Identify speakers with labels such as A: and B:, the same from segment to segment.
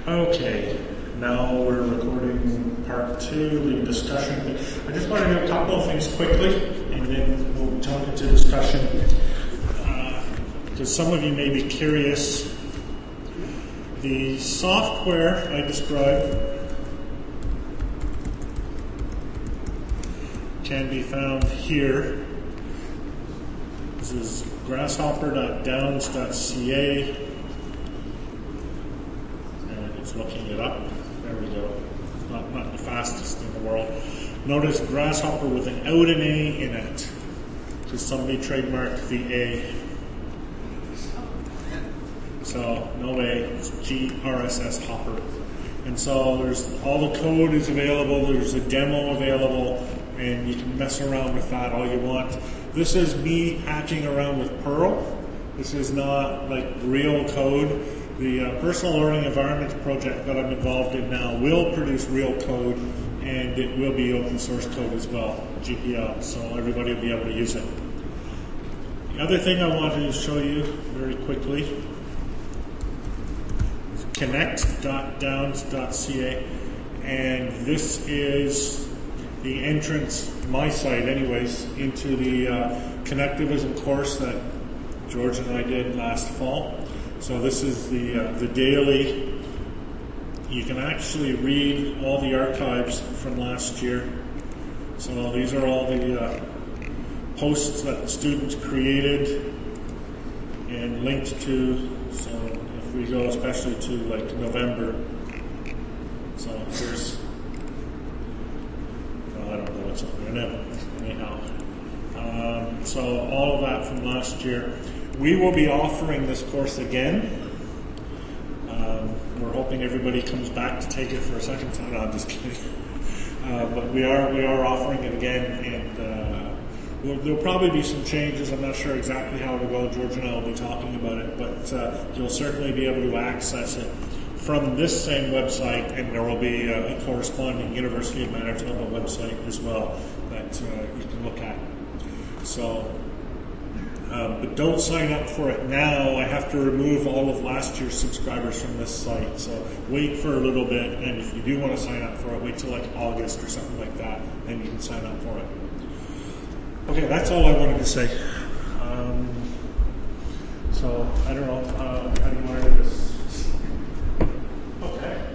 A: Okay, now we're recording part 2, the discussion. I just want to do a couple of things quickly, and then we'll jump into discussion. Because some of you may be curious, the software I described can be found here. This is grasshopper.downs.ca. Looking it up. There we go. Not the fastest in the world. Notice grasshopper without an A in it. Because somebody trademarked the A. So no A, it's GRSS hopper. And so there's all the code is available, there's a demo available, and you can mess around with that all you want. This is me hacking around with Perl. This is not like real code. The Personal Learning Environment project that I'm involved in now will produce real code, and it will be open source code as well, GPL, so everybody will be able to use it. The other thing I wanted to show you very quickly is connect.downs.ca, and this is the entrance, my site anyways, into the Connectivism course that George and I did last fall. So this is the daily. You can actually read all the archives from last year. So these are all the posts that the students created and linked to. So if we go especially to like November. So here's, well, I don't know what's up there now. Anyhow. So all of that from last year. We will be offering this course again. We're hoping everybody comes back to take it for a second time. No, I'm just kidding. But we are offering it again, and there'll probably be some changes. I'm not sure exactly how it'll go. George and I will be talking about it, but you'll certainly be able to access it from this same website, and there will be a corresponding University of Manitoba website as well that you can look at. So. But don't sign up for it now. I have to remove all of last year's subscribers from this site. So wait for a little bit, and if you do want to sign up for it, wait till like August or something like that, then you can sign up for it. Okay, that's all I wanted to say. So I don't know how you want to do this. Okay.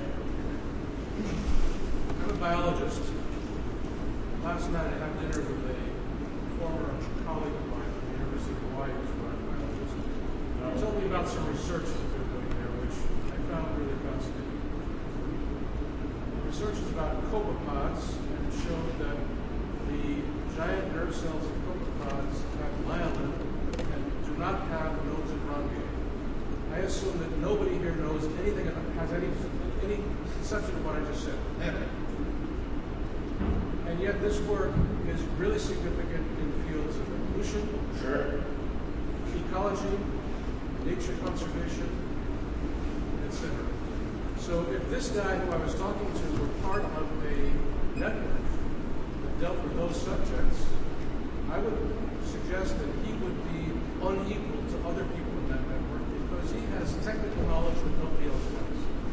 B: I'm a biologist. Last night I had dinner with a former colleague of mine. He told me about some research that they're doing there, which I found really fascinating. The research is about copepods, and it showed that the giant nerve cells of copepods have myelin and do not have nodes and rhombi. I assume that nobody here knows anything about, has any conception of what I just said. Never. And yet this work is really significant in the fields of evolution,
A: Sure.
B: ecology, nature conservation, etc. So if this guy who I was talking to were part of a network that dealt with those subjects, I would suggest that he would be unequal to other people in that network because he has technical knowledge that nobody else has.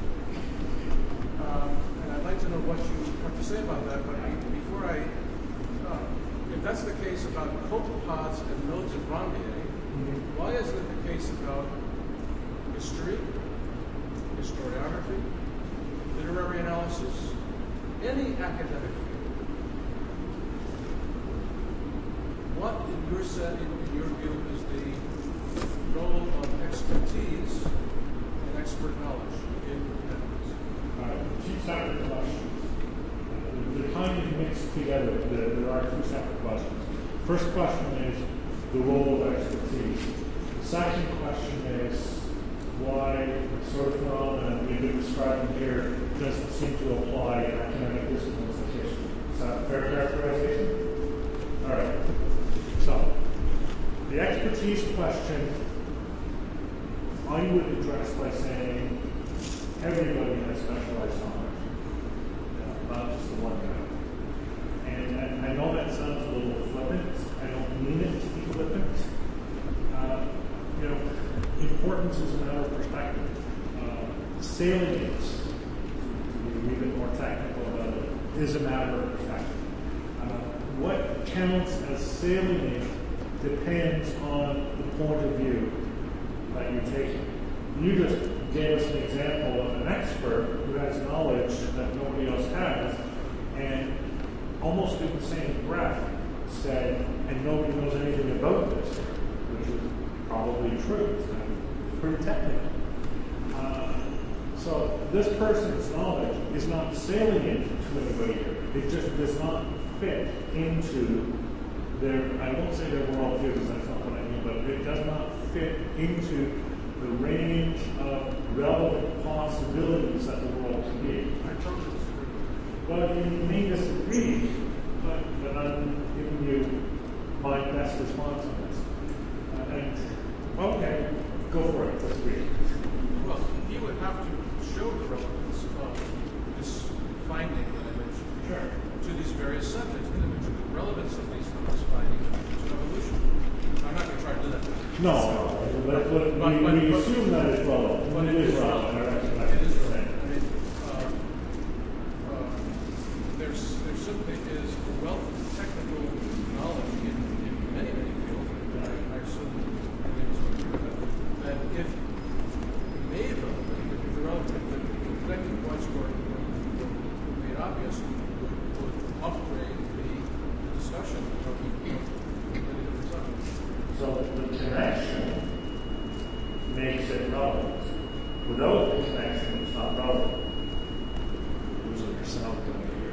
B: And I'd like to know what you have to say about that, but before I if that's the case about copepods and nodes of rhombi, why isn't it the case about history, historiography, literary analysis, any academic field? What, in your view, is the role of expertise and expert knowledge in ethics?
A: Two separate questions. They're kind of mixed together. There are two separate questions. First question is the role of expertise. The second question is why the sort of phenomenon we've been describing here doesn't seem to apply in academic disciplines like history. Is that a fair characterization? All right. So, the expertise question I would address by saying everybody has specialized knowledge, not just the one guy. And I know that sounds a little flippant. I don't mean it to be flippant. Importance is a matter of perspective. Salient be a bit more technical about it, is a matter of perspective. What counts as salient depends on the point of view that you're taking. You just gave us an example of an expert who has knowledge that nobody else has, and almost in the same breath said, and nobody knows anything about this, which is probably true. It's pretty technical. So this person's knowledge is not salient to anybody here. It just does not fit into their, I won't say their worldview because that's not what I mean, but it does not fit into the range of relevant possibilities that the world can be.
B: I totally disagree.
A: Well, you may disagree, but I'm giving you my best response on this. Okay, go for it. Disagree.
B: Well, he would have to show the relevance of this finding that I mentioned to these various subjects, the relevance of these findings to evolution. I'm not going to try to do that.
A: No, but we assume that it's relevant.
B: But it is relevant.
A: It is relevant.
B: There simply is a wealth of technical knowledge in many, many fields. I assume that if made relevant, if the relevant, the connecting points were made obvious, would upgrade the discussion of many different subjects.
A: So the connection makes it relevant. Without the connection, it's not relevant. Losing your sound going here.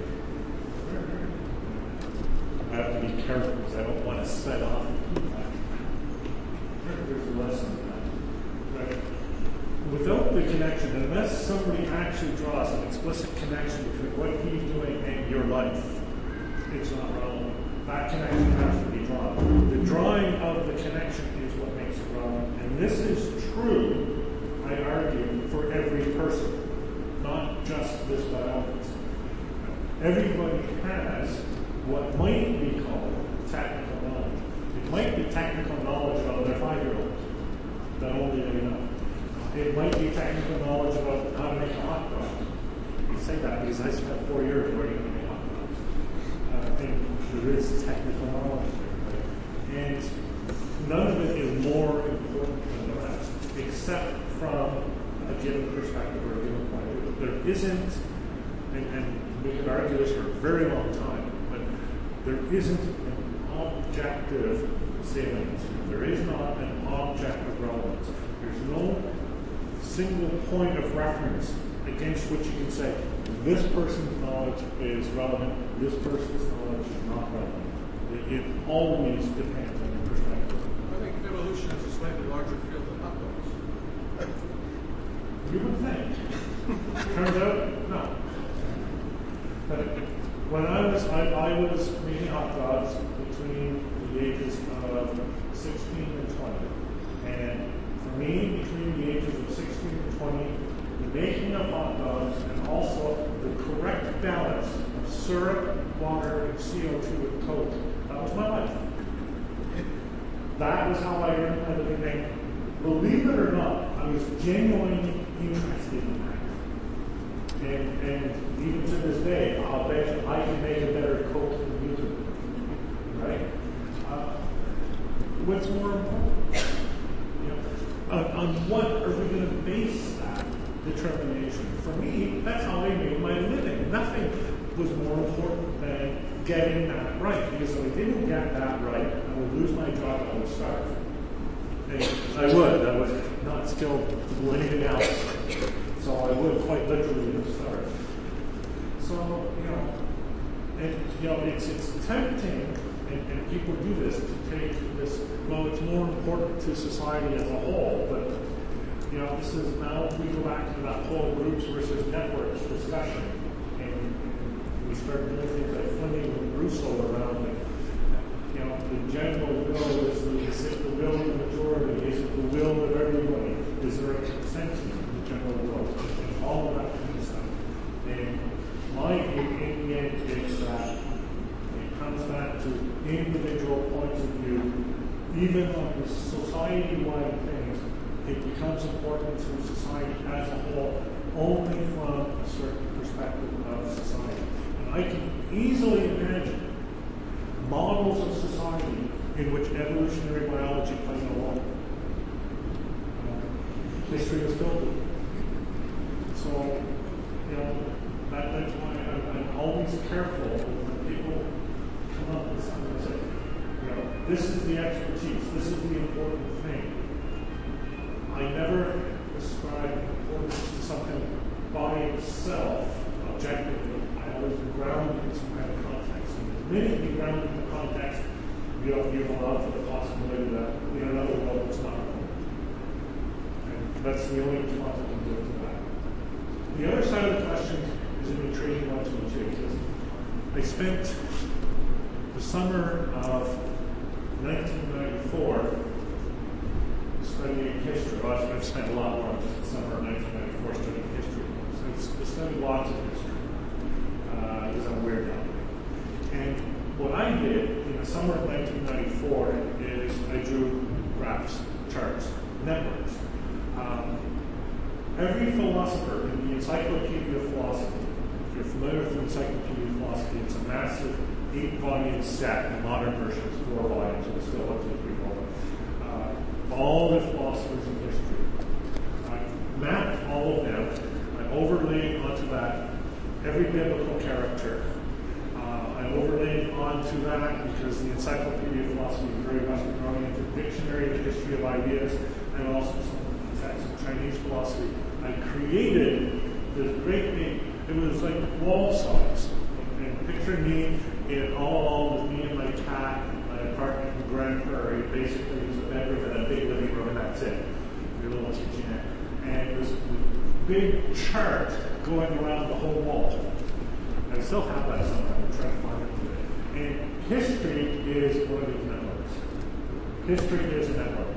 A: I have to be careful because I don't want to set off the feedback. There's a lesson in that. Right? Without the connection, unless somebody actually draws an explicit connection between what he's doing and your life, it's not relevant. That connection has to be drawn. The drawing of the connection is what makes it relevant. And this is true, I argue, for every person, not just this biologist. Everybody has what might be called technical knowledge. It might be technical knowledge about their 5-year-olds that only they know. It might be technical knowledge about how to make a hot dog. I say that because I spent 4 years learning to make hot dogs. I think there is technical knowledge there. And none of it is more important than the rest, except from a given perspective or a given point of view. There isn't, and we could argue this for a very long time, but there isn't an objective salience. There is not an objective relevance. There's no single point of reference against which you can say, this person's knowledge is relevant, this person's knowledge is not relevant. It always depends on your perspective.
B: I think evolution is a slightly larger field than hot dogs.
A: You would think. Turns out, no. But when I was making hot dogs between the ages of 16 and 20. And for me, between the ages of 16 and 20, the making of hot dogs and also the correct balance of syrup, water, and CO2 with Coke, that was my life. That was how I earned my living. And believe it or not, I was genuinely interested in that. And even to this day, I'll bet you I can make a better Coke than you do. Right? What's more important? On what are we going to base that determination? For me, that's how I made my living. Nothing was more important than getting that right. Because if I didn't get that right, I would lose my job, I would starve. And I would not skilled to do anything else. So I would quite literally have starved. So, it's tempting, and people do this, to take this, well, it's more important to society as a whole, but, this is now, we go back to that whole groups versus networks discussion, and we start doing things like Fleming and Russo around it. The general will is it the will of the majority? Is it the will of everybody? Is there a consensus in the general will? And all of that kind of stuff. And my view in the end is that it comes back to individual points of view. Even on the society-wide things, it becomes important to society as a whole only from a certain perspective in which evolutionary biology plays a role. History is filled with it. So, that's why I'm always careful when people come up with something and say, this is the expertise, this is the important thing. I never ascribe importance to something by itself, objectively. I always ground it in some kind of context. And the minute you ground it in the context, you allow for the possibility that in another world it's not important. And that's the only response I can give to that. The other side of the question is an intriguing one to me too. I spent the summer of 1994 studying history. Well, I've spent a lot more than just the summer of 1994 studying history. So I studied lots of history because I'm weird that way. And what I did in the summer of 1994 is I drew graphs, charts, networks. Every philosopher in the Encyclopedia of Philosophy, if you're familiar with the Encyclopedia of Philosophy, it's a massive 8-volume set. The modern version is 4 volumes, but still up to 3 volumes. All the philosophers of history. I mapped all of them. I overlaid onto that every biblical character. I overlaid onto that because the Encyclopedia of Philosophy is very much growing into a dictionary of the history of ideas and also some texts of Chinese philosophy. I created this great big, it was like wall size. And picture me all along with me and my cat, my apartment in Grand Prairie. Basically, it was a bedroom and a big living room, and that's it. Your little kitchenette. And it was a big chart going around the whole wall. I still have that somewhere. I'm trying to find it today. And history is one of these networks. History is a network.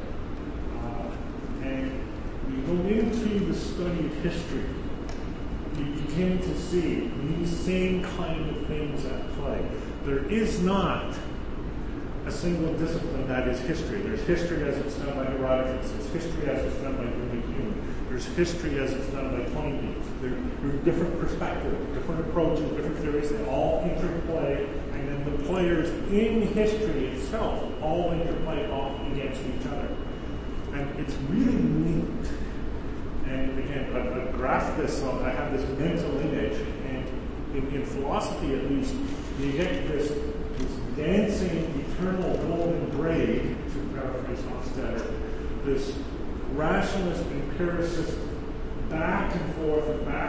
A: And you go into the study of history, you begin to see these same kind of things at play. There is not a single discipline that is history. There's history as it's done by Herodotus. There's history as it's done by Ludwig Hume. There's history as it's done by Toynbee. There are different perspectives, different approaches, different theories. They all interplay, and then the players in history itself all interplay off against each other. And it's really neat. And again, I've graphed this, so I have this mental image. And in philosophy, at least, you get this dancing, eternal golden braid, to paraphrase Hofstadter, this rationalist, empiricist, back and forth,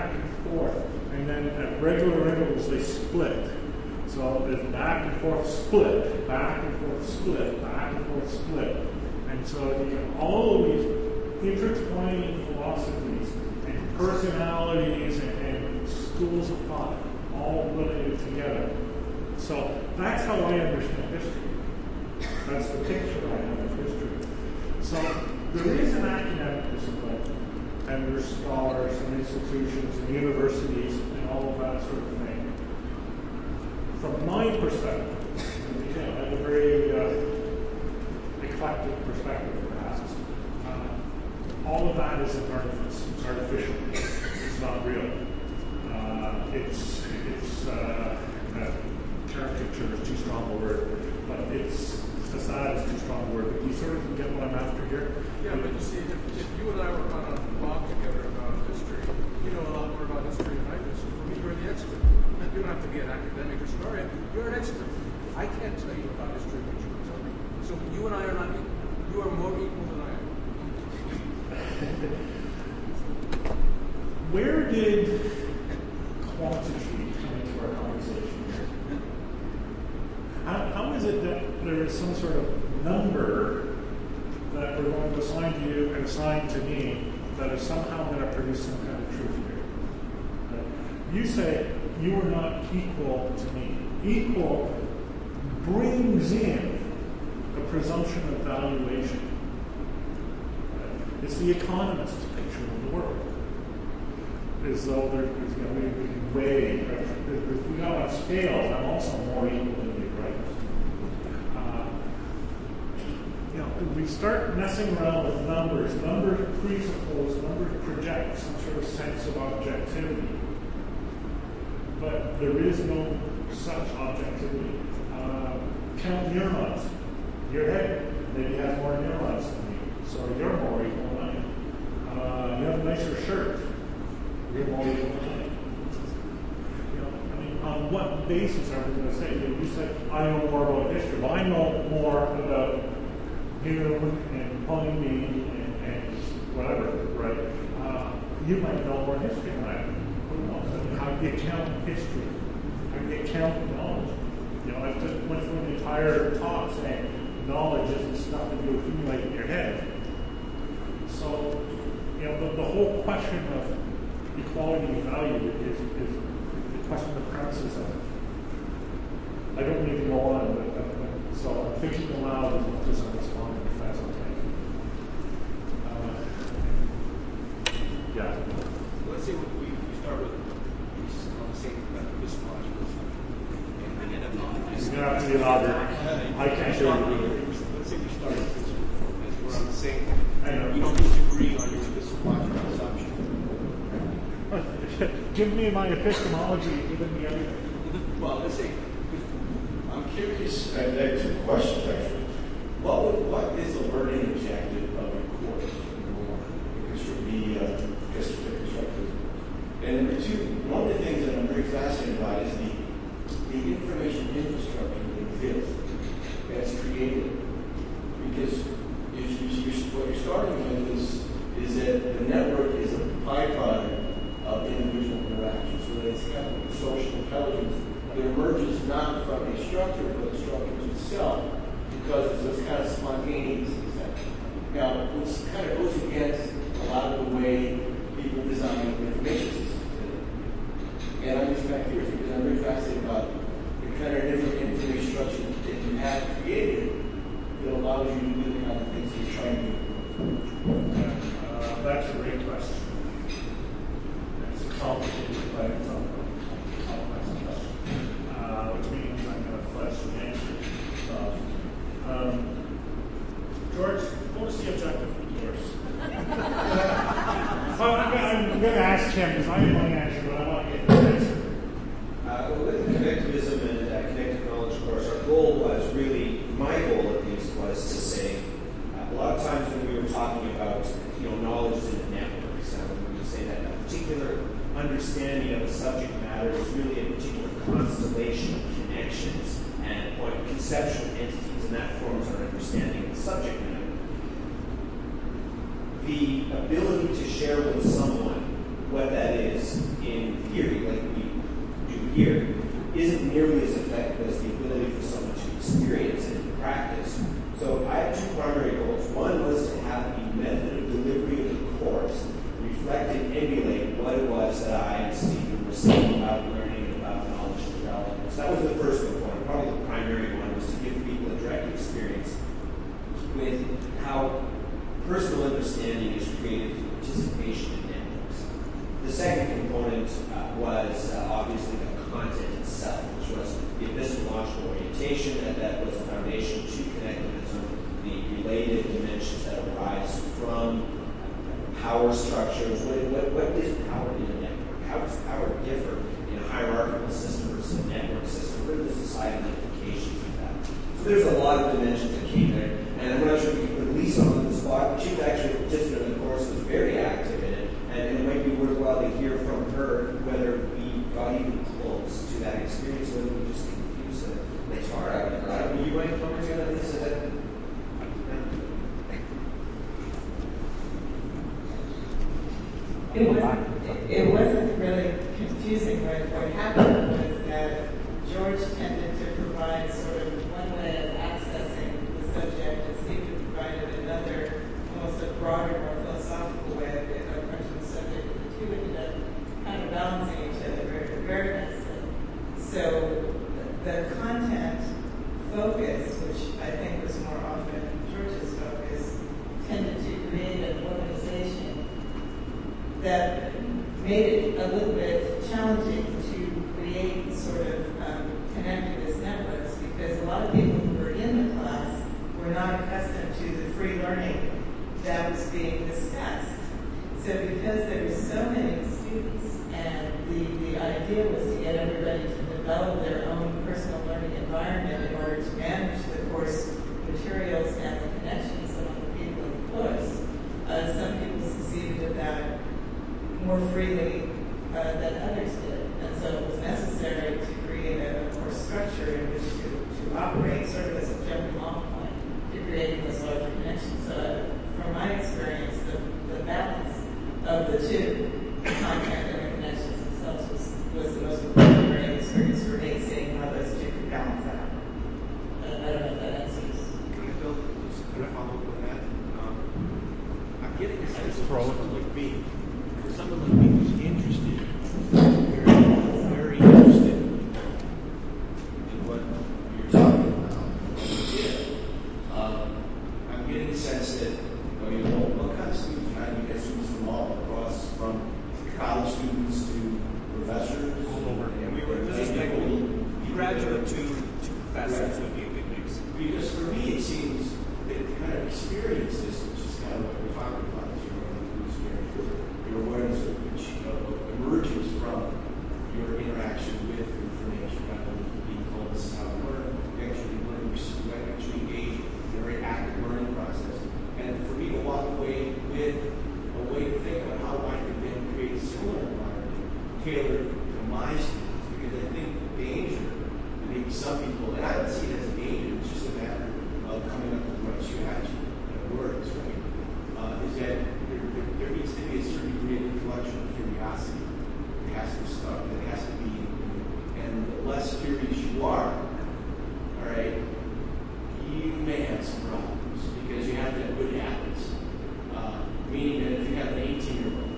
A: and then at regular intervals they split. So there's back and forth split, back and forth split, back and forth split. And so you have all of these intertwining philosophies and personalities and schools of thought all related together. So that's how I understand history. That's the picture I have of history. So there is an academic discipline, and there's scholars and institutions and universities and all of that sort of thing. From my perspective, I have a very eclectic perspective, perhaps. All of that is an artifice. It's artificial. It's not real. It's caricature is too strong a word, but it's facade is too strong a word. But you sort of get what I'm after here.
B: Yeah, but you see, if you and I were on a blog together about history, you know a lot more about history than I do. So for me, you're the expert. You don't have to be an academic historian. You're an expert. I can't tell you about history, but you can tell me. So you and I are not equal. You are more equal than I am.
A: Where did quantity come into our conversation here? How is it that there is some sort of number that we're going to assign to you and assign to me that is somehow going to produce some kind of truth here? You say you are not equal to me. Equal brings in a presumption of valuation. It's the economist's picture of the world. As though we can weigh. If we go on scales, I'm also more equal than you, right? We start messing around with numbers. Numbers presuppose, numbers project some sort of sense of objectivity. But there is no such objectivity. Count Nirmaz Your head maybe has more neurons than you, so you're more equal than I am. You have a nicer shirt. You're more equal than I am. On what basis are we going to say? You said, I know more about history. Well, I know more about Hume and Ptolemy and whatever, right? You might know more history than I do. Who knows? How do you count history? How do you count knowledge? I just went through an entire talk saying knowledge isn't stuff that you accumulate in your head. So, the whole question of equality of value is question the premises of it. I don't need to go on, but so I'm thinking aloud as much as I'm responding, if that's okay. Yeah.
C: Let's say we start with on the same epistemological assumption.
A: You're going to have to be louder. I can't hear you.
C: Let's say we start with this. We're on the same.
A: I know.
C: You don't disagree on your epistemological assumption.
A: Give me my epistemology, give me everything.
C: Well, let's say,
D: I'm curious, I have two questions actually. What is the learning objective of your course? Because from the perspective. And number two, one of the things that I'm very fascinated by is the information infrastructure that exists that's created. Because what you're starting with is that the network is a byproduct of individual interaction. So that it's kind of social intelligence that emerges not from a structure, but the structure itself, because it's kind of spontaneous. Now, which kind of goes against a lot of the way people design information systems today. And I'm just kind of curious because I'm very fascinated about the kind of different information structure that you have created that allows you to do the kind of things you're trying to do.
A: That's a great question. It's a complicated question, which means I'm going to flesh the answer. George, what was the objective of yours? I'm going to ask him because I didn't want to answer, but I want to get his answer.
E: With the connectivism and connected knowledge course, our goal was really, my goal at least, was to say, a lot of times when we were talking about knowledge in the networks, we would say that a particular understanding of a subject matter is really a particular constellation of connections and conceptual entities, and that forms our understanding of the subject matter. The ability to share with someone what that is in theory, like we do here, isn't nearly as effective as the ability for someone to experience it in practice. So I had two primary goals. One was to have the method of delivery of the course reflect and emulate what it was that I and Stephen were saying about learning about knowledge and development. So that was the first component. Probably the primary one was to give people a direct experience with how personal understanding is created through participation in networks. The second component was obviously the content itself, which was the epistemological orientation, and that was the foundation to connectivism, the related dimensions that arise from power structures. What is power in a network? How does power differ in a hierarchical system versus a network system? What are the societal implications of that? So there's a lot of dimensions that came there, and I'm not sure if you can put Lisa on the spot. She was actually a participant in the course, was very active in it, and it might be worthwhile to hear from her whether we got even close to that experience, whether we just confused the tar out of it. Right? Were you going to focus on this?
F: It wasn't really confusing. What happened was that George tended to provide sort of one way of accessing the subject, and Stephen provided another, almost a broader, more philosophical way of approaching the subject. And the two ended up kind of balancing each other very nicely. So the content focus, which I think was more often George's focus, tended to create an organization that made it a little bit challenging to create sort of connectivist networks, because a lot of people who were in the class were not accustomed to the free learning that was being discussed. So because there were so many students, and the idea was to get everybody to develop their own personal learning environment in order to manage the course material early than others did. And so it was necessary to create a more structure in which to operate sort of as a jumping off point to creating this larger connection. So from my experience, the balance of the two, contact and the connections themselves, was the most important learning experience for me, seeing how those two could balance out. I don't know if that answers.
C: Can I build just kind of follow up on that? I'm getting a sense of someone like me, who's interested, very interested in what you're talking about. I'm getting a sense that, what kind of students? You get students from all across, from college students to professors.
A: All over.
C: And we were just graduate to professors would be a good mix. Because for me, it seems that to kind of experience this, which is kind of what we're talking about, is your awareness of which emerges from your interaction with information, rather than being told this is how to learn. You actually learn, you actually engage in a very active learning process. And for me to walk away with a way to think about how I can then create a similar environment tailored to my students, because I think danger, maybe some people, and I don't see it as a danger, it's just a matter of coming up with what strategy works, right? Is that there needs to be a certain degree of intellectual curiosity. It has to start, it has to be, and the less curious you are, all right, you may have some problems because you have to have good habits. Meaning that if you have an 18-year-old,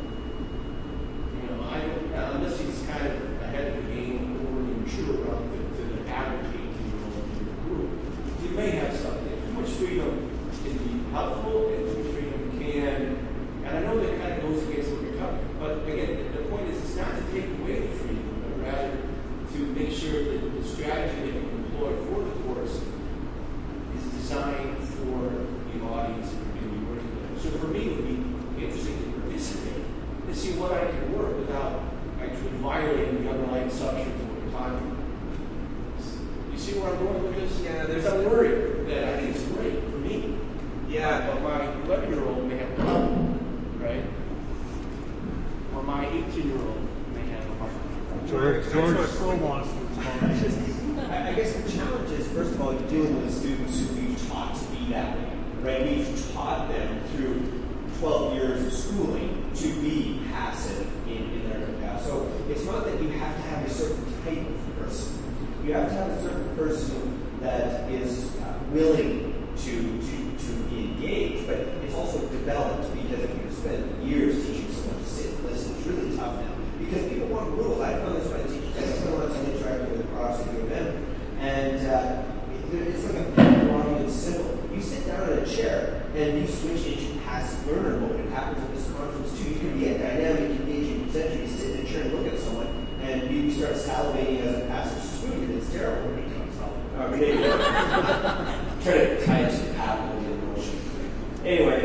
C: unless he's kind of ahead of the game or mature relative to the average 18-year-old in your group, you may have something. Too much freedom can be helpful, and too much freedom can. And I know that kind of goes against what you're talking about. But again, the point is, it's not to take away the freedom, but rather to make sure that the strategy that you employ for the course is designed for the audience that you're working with. So for me, it would be interesting to participate and see what I can work without actually violating the underlying substance of what you're talking about. You see where I'm going with this?
E: Yeah,
C: there's a worry that I think it's great for me.
E: Yeah.
C: But my 11-year-old may have a problem, right? Or my 18-year-old may have a hard time.
A: George still wants to respond.
E: I guess the challenge is, first of all, you're dealing with students who we've taught to be that way, right? We've taught them through 12 years of schooling to be passive in their capacity. So it's not that you have to have a certain type of person. You have to have a certain person that is willing to be engaged, but it's also developed, because if you spend years teaching someone to sit and listen, it's really tough now. Because people want rules. I found this when I teach. I spend a lot of time interacting with the profs at UM, and it's like a pyramid symbol. You sit down in a chair and you switch into passive learner mode. It happens at this conference too. You can be a dynamic, engaging presenter. You sit in a chair and look at someone, and you start salivating as a passive student. It's terrible. Maybe try to tie it to paddle in motion. Anyway,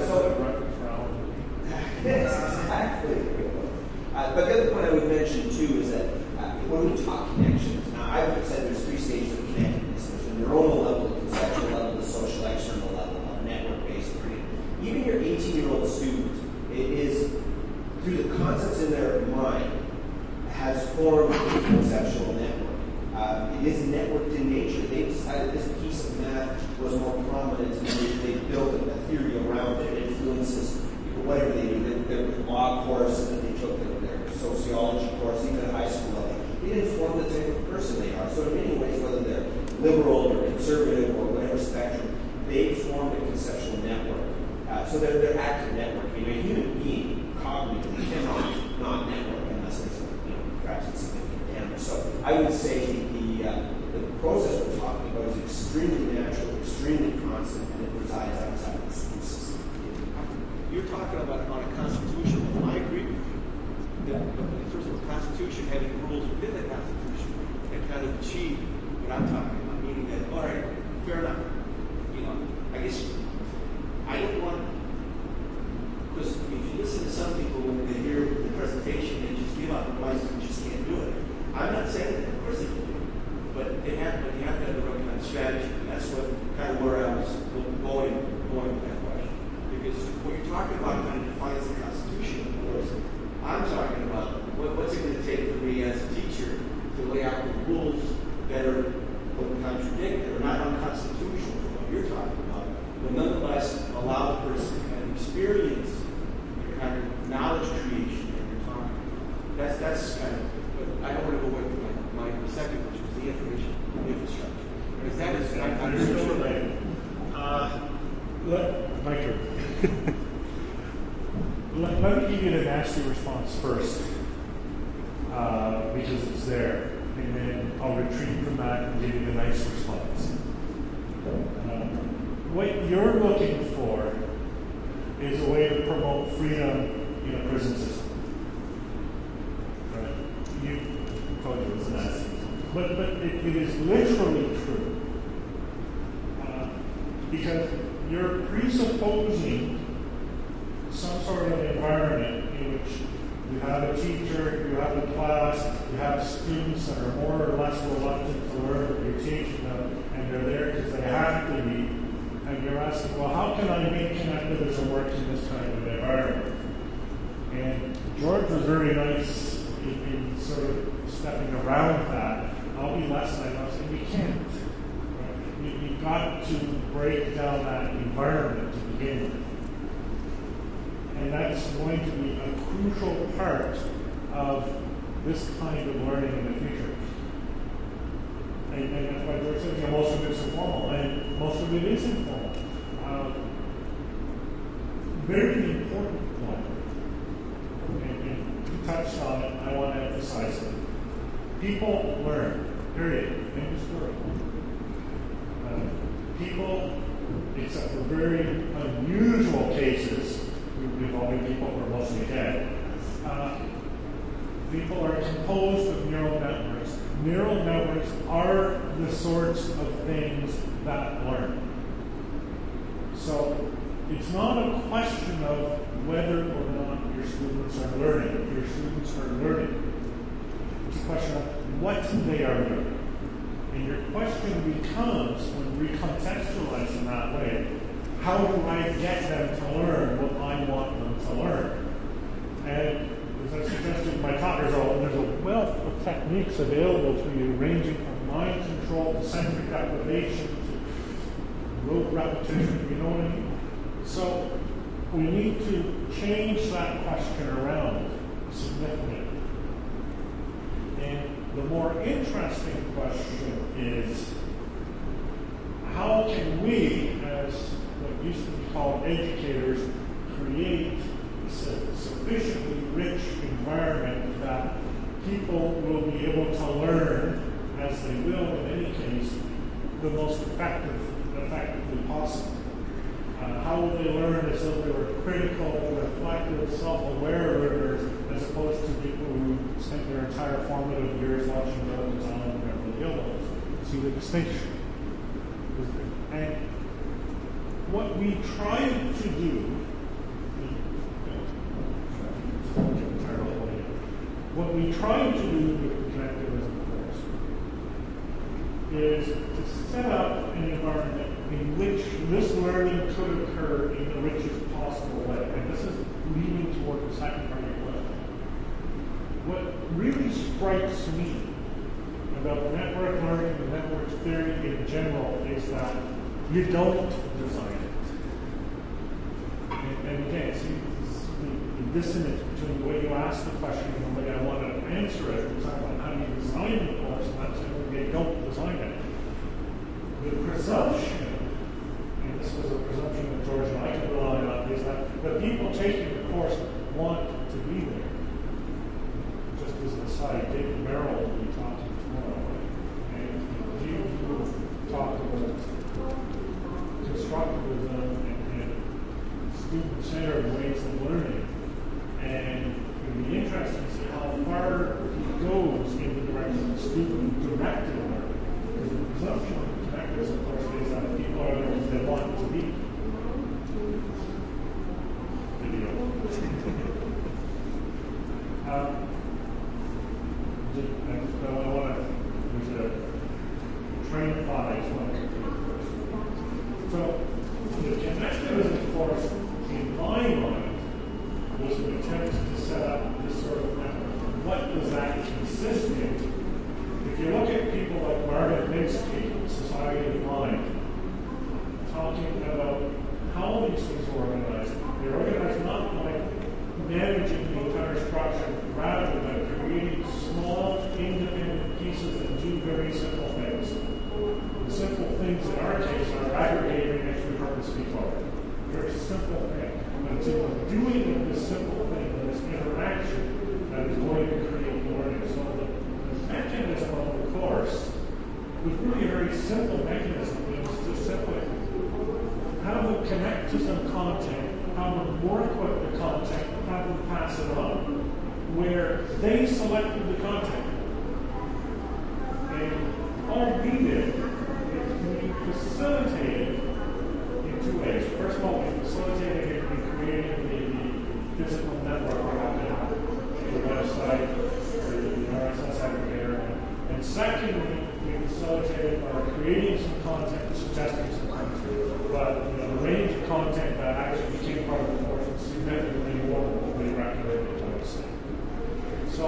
E: exactly. But the other point I would mention too is that when we talk connections, now I would say there's 3 stages of connectedness. There's a neuronal level, the conceptual level, the social external level, a network-based learning. Even your 18-year-old student, it is through the concepts in their mind, has formed a conceptual network. It is networked in nature. They decided this piece of math was more prominent, and they built a theory around it. It influences whatever they do. Their law course, and then they took their sociology course, even at high school level. It informed the type of person they are. So in many ways, whether they're liberal or conservative or whatever spectrum, they formed a conceptual network. So they're active networking. A human being cognitively cannot not network unless there's perhaps a significant damage. So I would say the process we're talking about is extremely natural, extremely constant, and it resides outside of the school system.
C: You're talking about on a constitutional level. I agree with you. That in terms of a constitution, having rules within the constitution that kind of achieve what I'm talking about, meaning that, all right, fair enough. I guess I don't want, because if you listen to some people when they hear the presentation, they just give up and realize they just can't do it. I'm not saying that, of course they can do it, but you have to have the right kind of strategy, and that's what kind of where I was going with that question. Because what you're talking about kind of defines the Constitution, of course. I'm talking about
B: understand. But I don't want to go away from my second, which was the information infrastructure. Because that is, I'm still related.
A: Let me give you the nasty response first, because it's there, and then I'll retreat from that and give you the nice response. What you're looking for is a way to promote freedom in a prison system. Right? You told you it's nasty, but it is literally true, because you're presupposing some sort of environment in which you have a teacher, you have a class, you have students that are more or less reluctant to learn what you're teaching them, and they're there because they have to be, and you're asking, well, how can I make connectivism work in this kind of environment? And George was very nice in sort of stepping around that. I'll be less nice. I'll say, we can't. Right? You've got to break down that environment to begin with. And that's going to be a crucial part of this kind of learning in the future. And that's why George says, most of it's informal, and most of it is informal. Very important one, and you touched on it, I want to emphasize it. People learn, period, end of story. People, except for very unusual cases, involving people who are mostly dead, people are composed of neural networks. Neural networks are the sorts of things that learn. So it's not a question of whether or not your students are learning. Your students are learning. It's a question of what they are learning. And your question becomes, when we recontextualize in that way, how do I get them to learn what I want them to learn? And as I suggested in my talk, there's a wealth of techniques available to you, ranging from mind control to centric deprivation to rote repetition, you know what I mean? So we need to change that question around significantly. And the more interesting question is, how can we, as what used to be called educators, create a sufficiently rich environment that people will be able to learn, as they will in any case, the most effectively possible. How will they learn as though they were critical, reflective, self-aware learners, as opposed to people who spent their entire formative years watching Brothers on and Beverly Hillbillies? See the distinction. And what we try to do, with the connectivism course is to set up an environment in which this learning could occur in the richest possible way. And this is leading toward the second part of your question. What really strikes me about network learning and network theory in general is that you don't design it. And again, see the dissonance between the way you ask the question and the way I want to answer it. We're talking about how do you design the course, and that's when you don't design it. The presumption, and this was a presumption that George and I could rely on, is that the people taking the course want to be there. Just as an aside, David Merrill will be talking tomorrow, and he will talk about constructivism and student-centered ways of learning. And it would be interesting to see how far he goes in the direction of student-directed learning. Because the presumption of the connectors, of course, is that people are the ones they want to be. Video. I want to, there's a train of thought I just want to complete first. So, the connectivism course, in my mind, very simple mechanism is to simply have them connect to some content, have them work with the content, have them pass it on, where they selected the content. And all we did is we facilitated in two ways. First of all, we facilitated in creating the physical network around it, the website, the RSS aggregator, and secondly, we facilitated by creating some content and suggesting some content. But the range of content that actually became part of the course was significantly more than what we recommended to us. So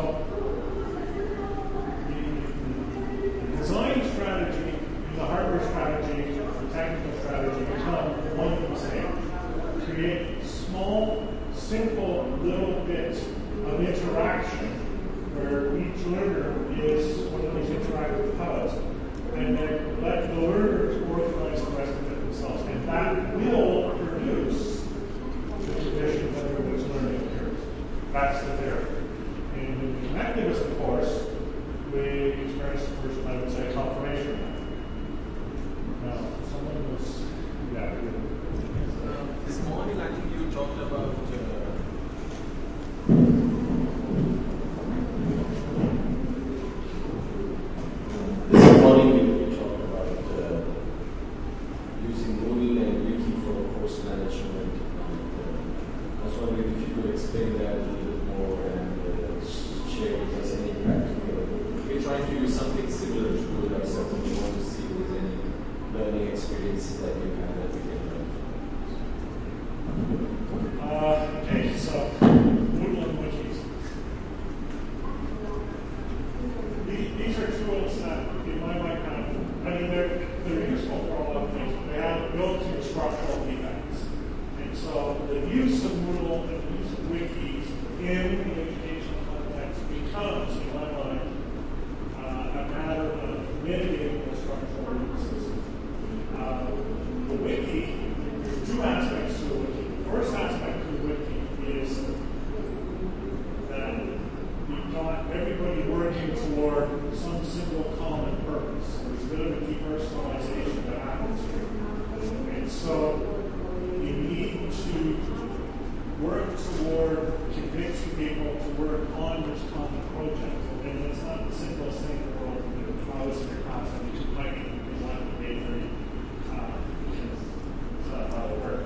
A: the design strategy, the hardware strategy, the technical strategy become one and the same. Create small, simple little bits of interaction where each learner is one of these interactive hubs, and then let the learners organize the rest of it themselves. And that will produce the conditions under which learning occurs. That's the theory. And in the connectivism course, we experienced first, I would say, confirmation. Now, someone was,
C: this morning, I think you talked about
E: using Moodle and Wiki for course management. I was wondering if you could explain that a little bit more and share with us any practical. We're trying to use something similar to Moodle ourselves, and we want to see if there's any learning experiences that you have that we can learn.
A: Okay, so Moodle and Wikis. These are tools that, in my mind, they're useful for a lot of things. They have built-in structural defects. And so the use of Moodle and the use of wikis in the educational context becomes, in my mind, a matter of mitigating the structural weaknesses. The wiki, there's two aspects to the wiki. The first aspect to the wiki is that we've got everybody working toward some single common purpose. There's a bit of a depersonalization that happens here. And so you need to work toward convincing people to work on this common project. And it's not the simplest thing in the world to do. How is your class? I mean, you might be one of the major because it's not how it works.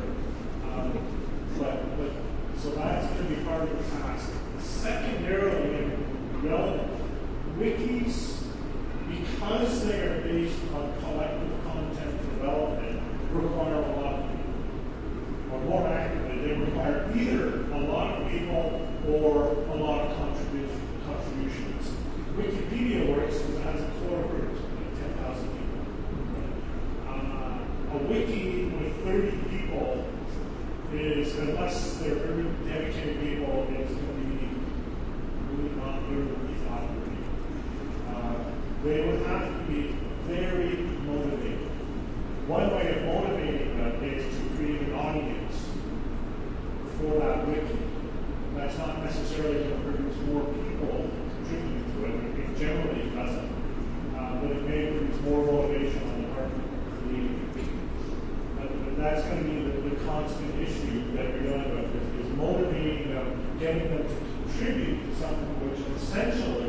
A: So that's going to be part of the task. Secondarily, relevant, wikis, because they are based on collective content development, require a lot of people. Or more accurately, they require either a lot of people or a lot of contributions. Wikipedia works because it has a core group, like 10,000 people. A wiki with 30 people is, unless they're very dedicated people, is going to be really not really thought worthy. They would have to be very motivated. One way of motivating them is to create an audience for that wiki. That's not necessarily going to produce more people contributing to it. It generally doesn't. But it may produce more motivation on the part of creating the wiki. But that's going to be the constant issue that we're dealing with, is motivating them, getting them to contribute to something which essentially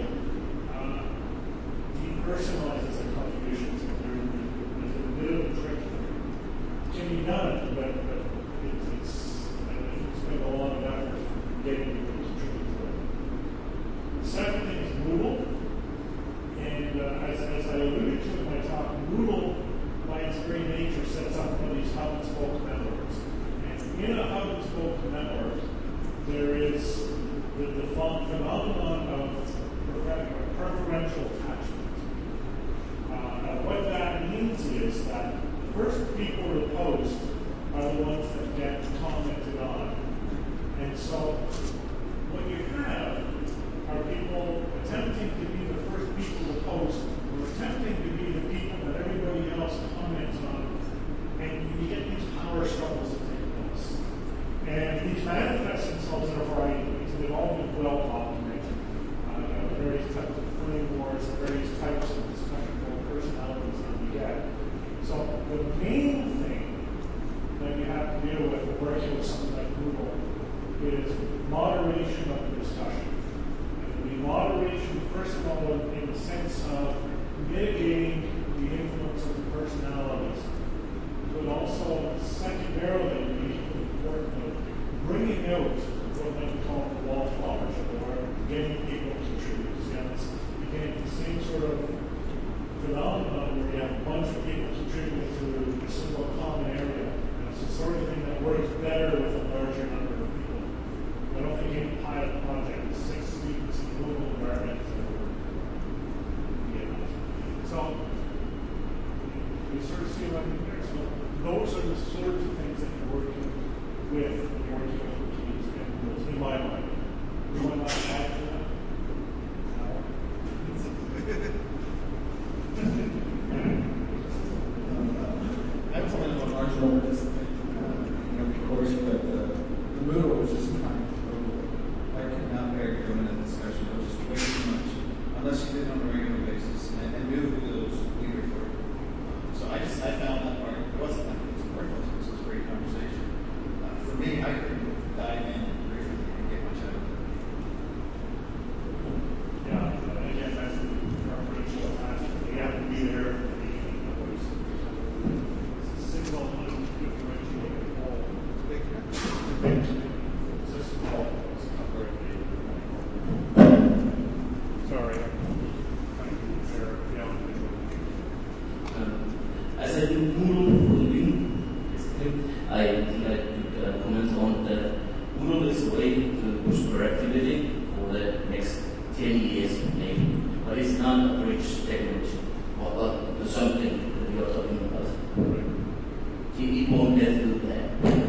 A: depersonalizes their contributions. There's a bit of a trick here. It can be done, but it's going to go on and effort getting people to contribute to it. The second thing is Moodle. And as I alluded to in my talk, Moodle, by its very nature, sets up one of these hub-and-spoke networks. And in a hub-and-spoke network, there is the phenomenon of preferential attachment. What that means is that the first people to post are the ones that get commented on. And so what you have are people attempting to be the first people to post, or attempting to be the people that everybody else comments on. And you get these power struggles that take place. And these manifest themselves in a variety of ways. They've all been well documented. Various types of flame wars, various types of discussion about personalities that we get. moderation of the discussion. And the moderation, first of all, in the sense of mitigating the influence of the personalities, but also secondarily, importantly, bringing out what might be called the wallflowers, or getting people to contribute. It's again the same sort of phenomenon where you have a bunch of people contributing to a single common area. And it's the sort of thing that works better with a larger number of people. I don't think any pilot project with 6 students in rural environments will be enough. So you sort of see what I mean there. So those are the sorts of things that you're working with teams and in my mind. You want to add to that?
G: I was only on marginal participant in every course, but the Moodle was just kind of, I could not bear doing that discussion. It was just way too much, unless you did it on a regular basis and knew who those leaders were. So I found that part, it wasn't like it was worthless, it was a great conversation. For me, I couldn't dive in briefly and get much out of it.
A: Yeah, again, that's the preferential aspect. You have to be there for the voice. It's a single undifferentiated whole. This is all sorry, I'm trying to there.
H: As I do Moodle living, I think I could comment on that Moodle is a way to push productivity for the next 10 years maybe, but it's not a bridge technology or to something that you are talking about. It won't let do that.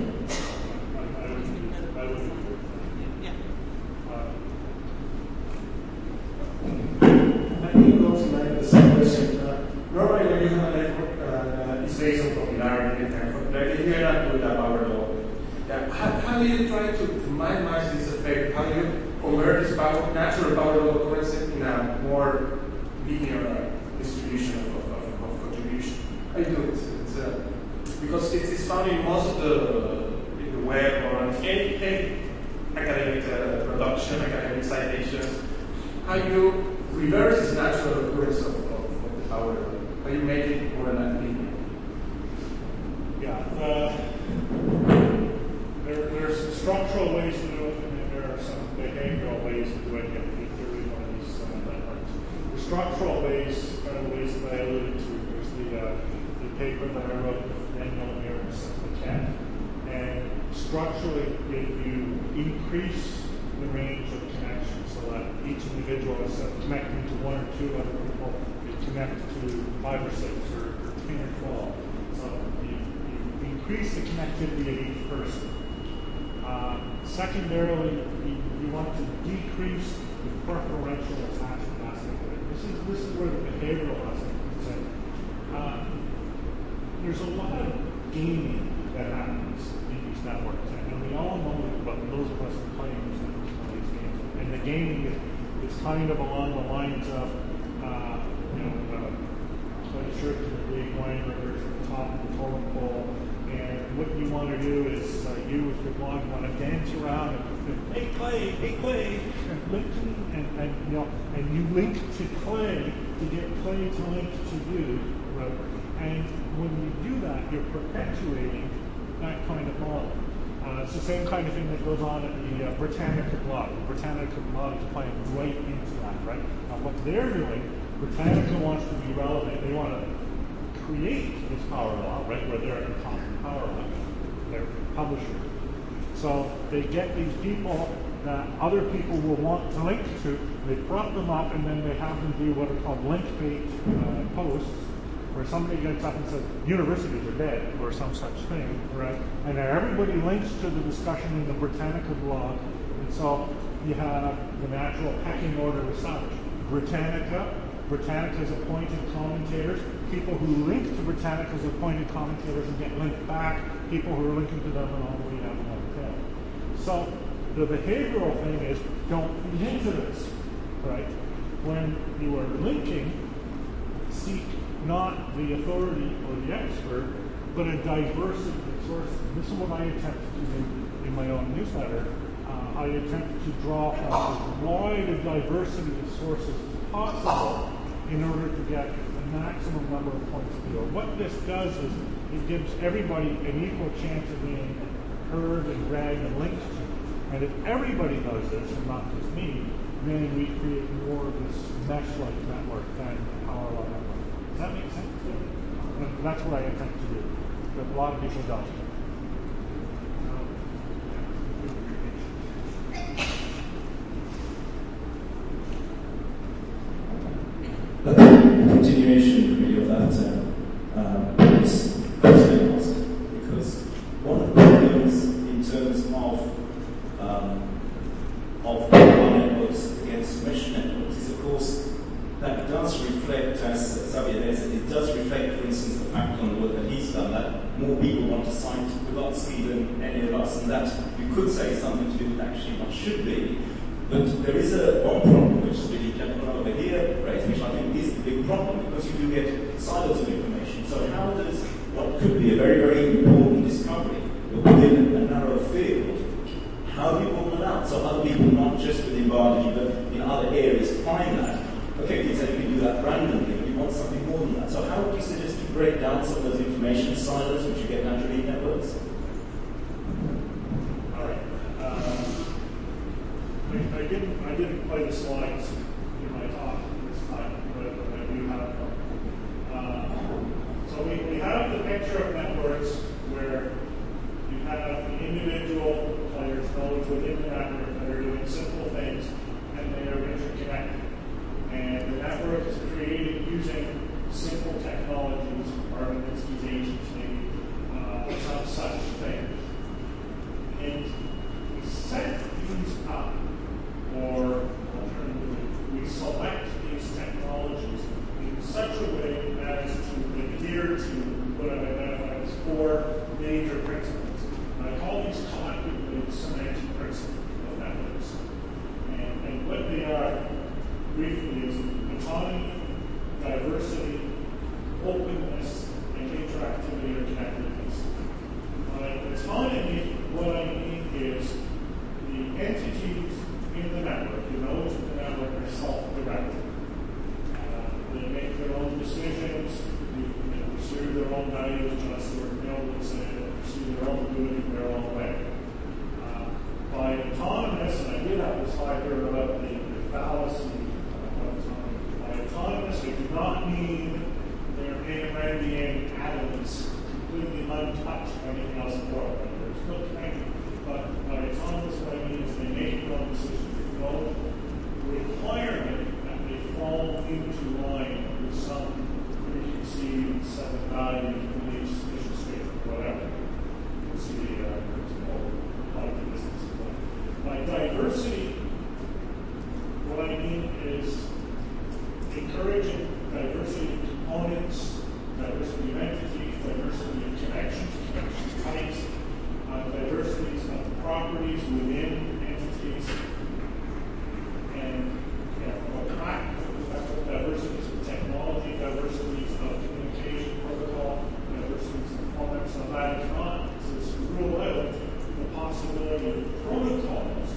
I: I think it goes in line with the same question. Normally when you have a network, it's based on popularity and time popularity. You're not doing that power law. Yeah. How do you try to minimize this effect? How do you convert this natural power law concept in a more linear distribution of contribution? How do you do it? Because it's found in most of the web or on any academic production, academic citations. How you reverse this natural occurrence of the power law? How you make it more than linear?
A: Yeah. There are some structural ways to do it, and there are some behavioral ways to do it. Theory one of these networks. The structural ways are the ways that I alluded to. There's the paper that I wrote with Daniel Mears and Cat. And structurally, if you increase the range of connections so that each individual is connecting to 1 or 2 other people, they connect to 5 or 6 or 10 or 12. So you increase the connectivity of each person. Secondarily, you want to decrease the preferential attachment aspect of it. This is where the behavioral aspect comes in. There's a lot of gaming that happens in these networks, and we all know it, but those of us who play these games. And the gaming is kind of along the lines of, play shirt to the big Weinbergers at the top of the totem pole. And what you want to do is, you with your blog want to dance around and hey Clay, and link to and you link to Clay to get Clay to link to you, right? And when you do that, you're perpetuating that kind of model. It's the same kind of thing that goes on at the Britannica blog. The Britannica blog is playing right into that, right? Now what they're doing, Britannica wants to be relevant. They want to create this power law, right, where they're at the top of the power law, they're publishers. So they get these people that other people will want to link to, they prop them up, and then they have them do what are called link bait posts, where somebody gets up and says, universities are dead, or some such thing, right? And then everybody links to the discussion in the Britannica blog, and so you have the natural pecking order as such. Britannica's appointed commentators, people who link to Britannica's appointed commentators and get linked back, people who are linking to them, and all the way down the long tail. So the behavioral thing is, don't feed into this, right? When you are linking, seek not the authority or the expert, but a diversity of sources. And this is what I attempt to do in my own newsletter. I attempt to draw from as wide a diversity of sources as possible in order to get the maximum number of points of view. What this does is it gives everybody an equal chance of being heard and read and linked to. And if everybody does this, and not just me, then we create more of this mesh-like network than our network. Does that make sense? And that's what I attempt to do, but a lot of people don't.
D: Continuation really of that is question asked, because one of the problems in terms of networks against mesh networks is, of course, that does reflect, as Xavier said, it does reflect, for instance, the fact on the work that he's done, that more people want to site with lot speed than any of us, and that you could say is something to do with actually what should be. But there is one problem which the gentleman over here raised, which I think is the big problem, because you do get silos of information. So how does what could be a very, very important discovery within a narrow field, how do you roll it out? So other people, not just within biology, but in other areas, find that. Okay, you said you can do that randomly, but you want something more than that. So how would you suggest to break down some of those information silos which you get naturally in networks?
A: All right. I didn't play the slides in my talk this time, but I do have them. So we have the picture of networks where you have the individual players, nodes within the network that are doing simple things, and they are interconnected. And the network is created using simple technologies, Arvinsky's agents, maybe some such thing. And we set these up, or alternatively, we select these technologies in such a way as to adhere to what I've identified as 4 major principles. And I call these collectively the semantic principles of networks. And what they are, briefly, is autonomy, diversity, openness, and interactivity or connectedness. By autonomy, what I mean is the entities in the network, the nodes of the network, are self-directed. They make their own decisions, they pursue their own values, John Stuart Mill would say, they pursue their own good in their own way. By autonomous, and I did have a slide here about the fallacy of autonomy. By autonomous, I do not mean they're Arendian atoms completely untouched by anything else in the world. There's no connection. But by autonomous, what I mean is they make their own decisions. There's no requirement that they fall into line with some preconceived set of values, beliefs, mission statement, whatever. You can see the principle of the business. By diversity, what I mean is encouraging diversity of components, diversity of entities, diversity of connections, connection types, diversities of properties within entities, and from a practical perspective, diversities of technology, diversities of communication protocol, diversities of formats. So that is not to rule out the possibility of protocols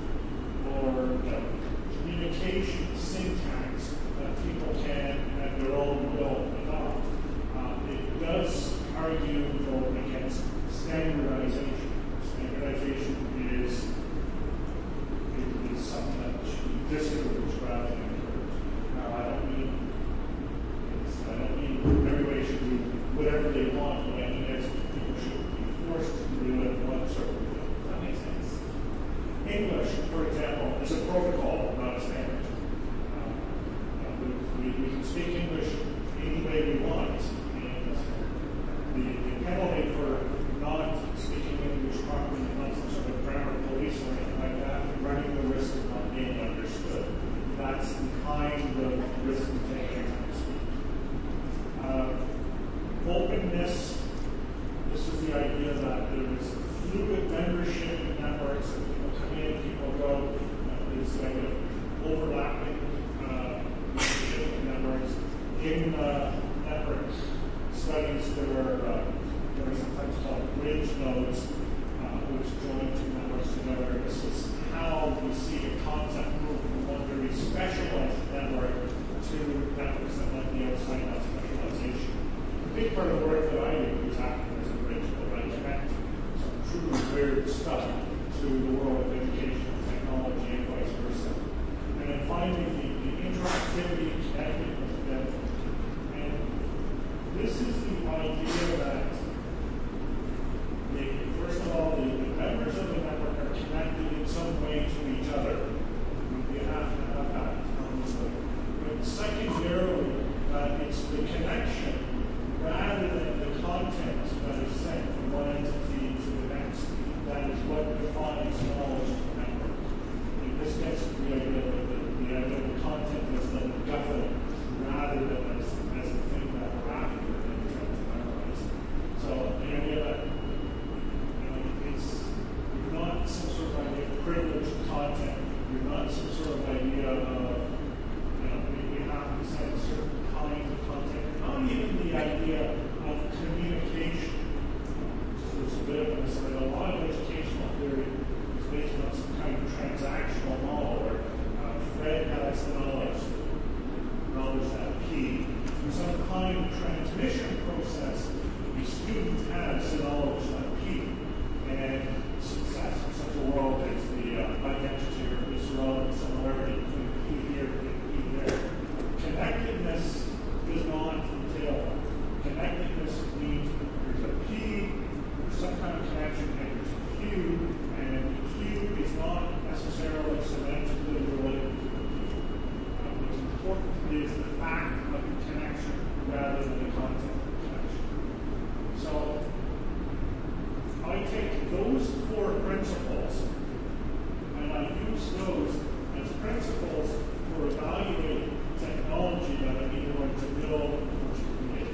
A: or communication syntax that people can, at their own will, adopt. It does argue, though, against standardization. Standardization is something that should be discouraged rather than encouraged. Now, I don't mean everybody should do whatever they want, but I mean people should be forced to do it in one certain way. Does that make sense? English, for example, is a protocol, not a standard. We can speak English any way we want, and the penalty for not speaking English properly is not some sort of grammar police or anything like that. We're running the risk of not being understood. That's the kind of risk we take every time we speak. Openness. This is the idea that there is fluid membership in networks, that people come in, people go. There's like an overlapping membership in networks. In network studies, there are sometimes called bridge nodes, which join two networks together. This is how how we see a concept move from one very specialized network to networks that might be outside that specialization. A big part of the work that I do is acting as a bridge, where I connect some truly weird stuff to the world of education and technology and vice versa. And then finally, the interactivity and connectedness benefit. And this is the idea that, first of all, the members of the network are connected in some way to each other. We have to have that. But secondarily, it's the connection rather than the content that is sent from one entity to the next that is what defines knowledge of the network. And this gets to the idea of the content as the government rather than as the thing that we're after and trying to memorize. So the idea that you're not some sort of idea of privileged content. You're not some sort of idea of, we have to send certain kinds of content. Not even the idea of communication. So there's a bit of this, a lot of educational theory is based on some kind of transactional model where Fred has the knowledge at P. Through some kind of transmission process, the student has the knowledge at P. And success in such a world is the identity or this relevant similarity between P here and P there. Connectedness does not entail that. Connectedness means there's a P, there's some kind of connection, and there's a Q, and the Q is not necessarily semantically related to the P. What's important is the fact of the connection rather than the content of the connection. So I take those four principles and I use those as principles for evaluating technology that I'm either going to build or to create,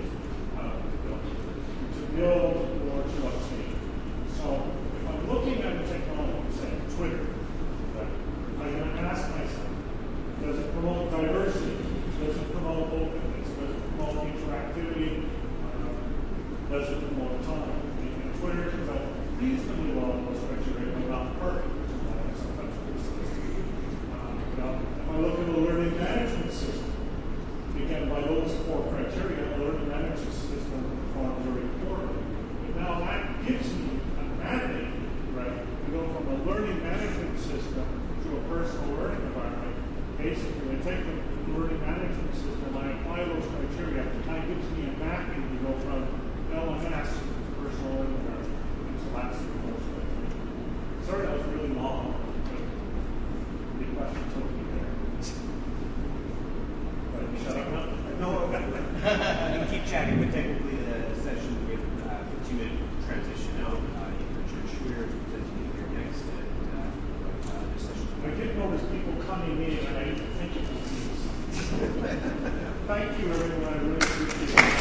A: to build or to obtain. So if I'm looking at a technology, say Twitter, I'm going to ask myself, does it promote diversity? Does it promote openness? Does it promote interactivity? Does it promote autonomy? Twitter turns out reasonably well in those criteria, but not perfect. Sometimes if I look at the learning management system, again, by those four criteria, the learning management system performs very poorly. But now that gives me a mandate, right, to go from a learning management system to a personal learning environment. Basically, I take the learning management system, I apply those criteria, that gives me a mapping to go from LMS personal learning environment. And so that's the most criteria. Sorry, that was really long, but the question took me there. But shut up now?
C: No, you can keep chatting, but technically the session with 2-minute transition out. Richard Schwer is presenting here next at this session.
A: I did notice people coming in, and I didn't think it was these. Thank you, everyone. I really appreciate it.